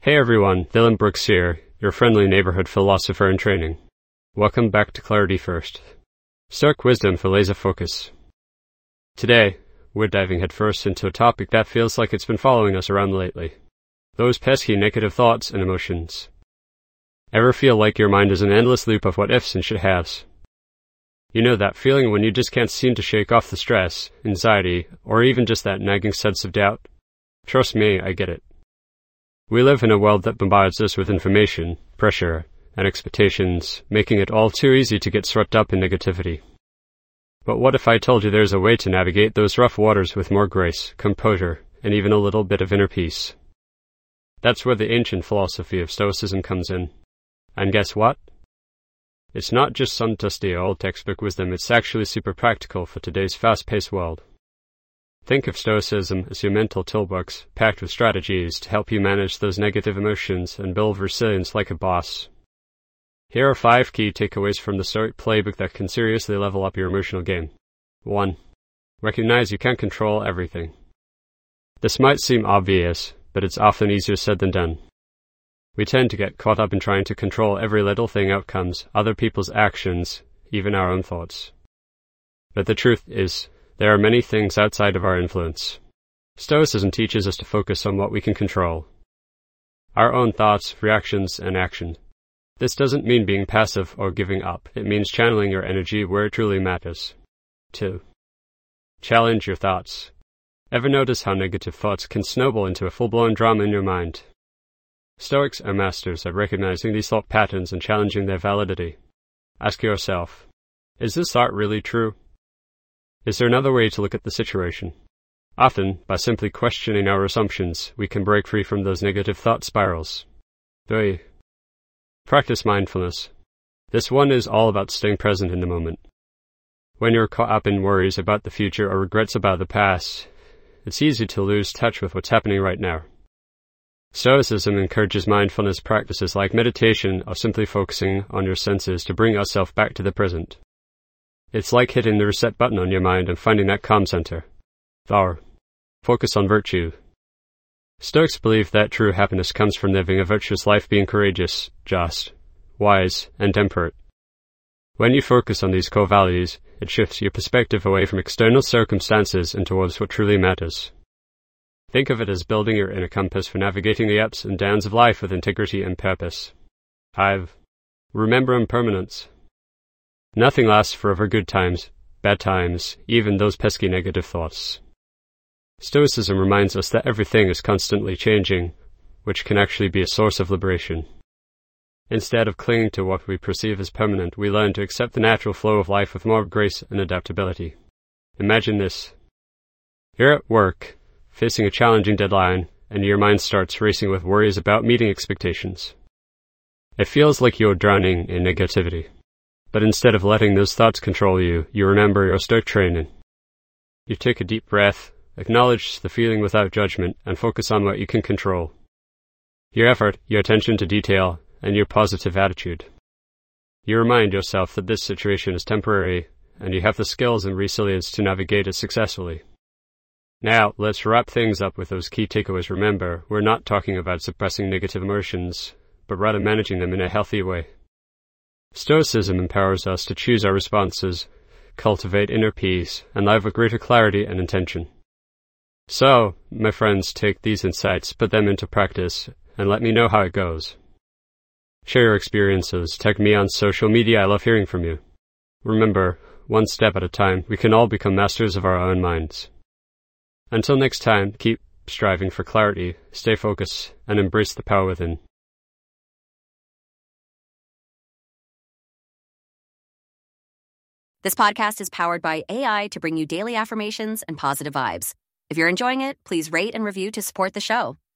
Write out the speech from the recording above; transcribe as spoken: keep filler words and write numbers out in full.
Hey everyone, Dylan Brooks here, your friendly neighborhood philosopher in training. Welcome back to Clarity First. Stoic wisdom for laser focus. Today, we're diving headfirst into a topic that feels like it's been following us around lately. Those pesky negative thoughts and emotions. Ever feel like your mind is an endless loop of what-ifs and should-haves? You know that feeling when you just can't seem to shake off the stress, anxiety, or even just that nagging sense of doubt? Trust me, I get it. We live in a world that bombards us with information, pressure, and expectations, making it all too easy to get swept up in negativity. But what if I told you there's a way to navigate those rough waters with more grace, composure, and even a little bit of inner peace? That's where the ancient philosophy of Stoicism comes in. And guess what? It's not just some dusty old textbook wisdom, it's actually super practical for today's fast-paced world. Think of Stoicism as your mental toolbox, packed with strategies to help you manage those negative emotions and build resilience like a boss. Here are five key takeaways from the Stoic playbook that can seriously level up your emotional game. one. Recognize you can't control everything. This might seem obvious, but it's often easier said than done. We tend to get caught up in trying to control every little thing, outcomes, other people's actions, even our own thoughts. But the truth is, there are many things outside of our influence. Stoicism teaches us to focus on what we can control. Our own thoughts, reactions, and actions. This doesn't mean being passive or giving up. It means channeling your energy where it truly matters. two. Challenge your thoughts. Ever notice how negative thoughts can snowball into a full-blown drama in your mind? Stoics are masters at recognizing these thought patterns and challenging their validity. Ask yourself, is this thought really true? Is there another way to look at the situation? Often, by simply questioning our assumptions, we can break free from those negative thought spirals. three. Practice mindfulness. This one is all about staying present in the moment. When you're caught up in worries about the future or regrets about the past, it's easy to lose touch with what's happening right now. Stoicism encourages mindfulness practices like meditation or simply focusing on your senses to bring yourself back to the present. It's like hitting the reset button on your mind and finding that calm center. four. Focus on virtue. Stoics believe that true happiness comes from living a virtuous life, being courageous, just, wise, and temperate. When you focus on these core values, it shifts your perspective away from external circumstances and towards what truly matters. Think of it as building your inner compass for navigating the ups and downs of life with integrity and purpose. five. Remember impermanence. Nothing lasts forever. Good times, bad times, even those pesky negative thoughts. Stoicism reminds us that everything is constantly changing, which can actually be a source of liberation. Instead of clinging to what we perceive as permanent, we learn to accept the natural flow of life with more grace and adaptability. Imagine this. You're at work, facing a challenging deadline, and your mind starts racing with worries about meeting expectations. It feels like you're drowning in negativity. But instead of letting those thoughts control you, you remember your Stoic training. You take a deep breath, acknowledge the feeling without judgment, and focus on what you can control. Your effort, your attention to detail, and your positive attitude. You remind yourself that this situation is temporary, and you have the skills and resilience to navigate it successfully. Now, let's wrap things up with those key takeaways. Remember, we're not talking about suppressing negative emotions, but rather managing them in a healthy way. Stoicism empowers us to choose our responses, cultivate inner peace, and live with greater clarity and intention. So, my friends, take these insights, put them into practice, and let me know how it goes. Share your experiences, tag me on social media, I love hearing from you. Remember, one step at a time, we can all become masters of our own minds. Until next time, keep striving for clarity, stay focused, and embrace the power within. This podcast is powered by A I to bring you daily affirmations and positive vibes. If you're enjoying it, please rate and review to support the show.